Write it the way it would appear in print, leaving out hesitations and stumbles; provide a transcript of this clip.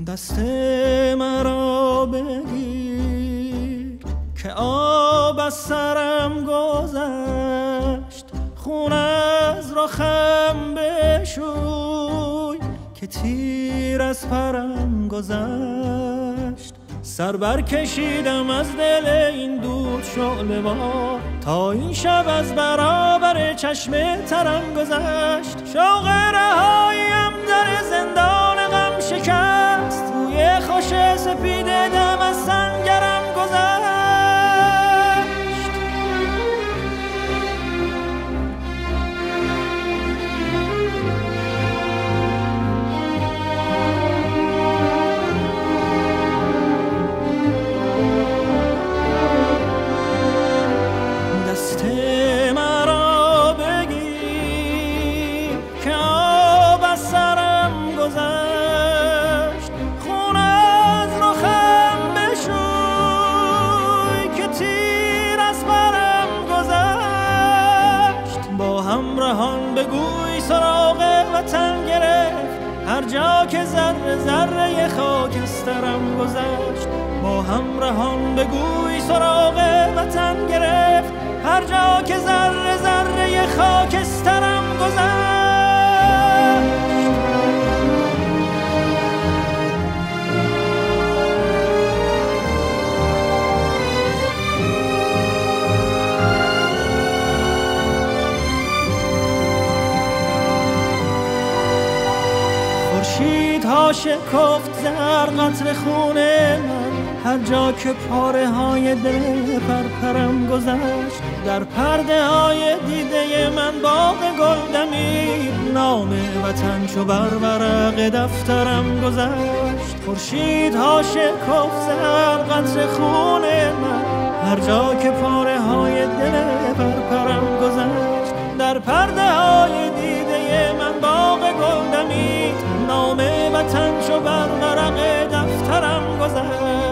دست مرا بگیر که آب از سرم گذشت، خون از رخم بشوی که تیر از پرم گذشت. سر برکشیدم از دل این دود شعله بار تا این شب از برابر چشم ترم گذشت. شوق رهاییم در زندان غم شکست، روی خوش سپید دم از سنگرم گذشت. بگوی سراغ وطن گرفت هر جا که ذره ذره خاکسترم گذشت. با همراهان بگوی سراغ وطن گرفت هر جا که ذره ذره خاکسترم گذشت. خورشیدها شکفت زر قطره خون من هر جا که پاره های دل پرپرم گذشت. در پرده های دیده من باغ گل دمید، نام وطن چو بر ورق دفترم گذشت. خورشیدها شکفت زر قطره خون من هر جا که پاره های دل پرپرم گذشت. در پرده های دیده من باغ گل دمید، نام وطن چو بر ورق دفترم گذشت.